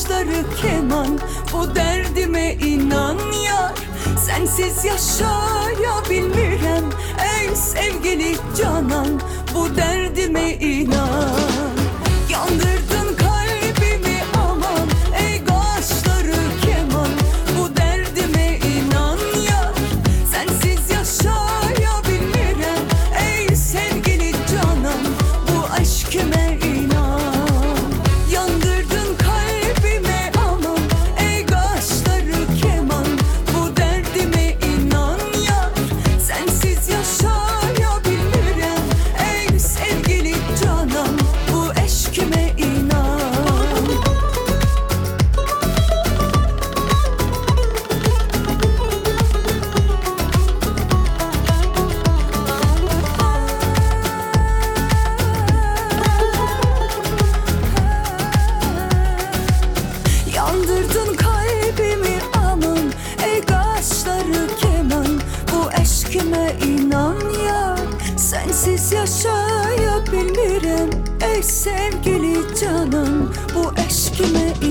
kaşları keman, bu derdime inan yar. Sensiz yaşayabilmirem ey sevgili canan, bu derdime inan. Yandırdın kalbimi aman ey kaşları keman, bu derdime inan yar. Sensiz yaşayabilmirem ey sevgili canan, bu aşkime inan. Yandırdın kalbime aman ey kaşları keman, bu derdime inan yar. Sensiz yaşayabilmirem ey sevgili canan, bu aşkime inan. Yandırdın kalbimi aman ey kaşları keman, bu aşkime inan yar. Sensiz yaşayabilmirem ey sevgili canan, bu aşkime inan.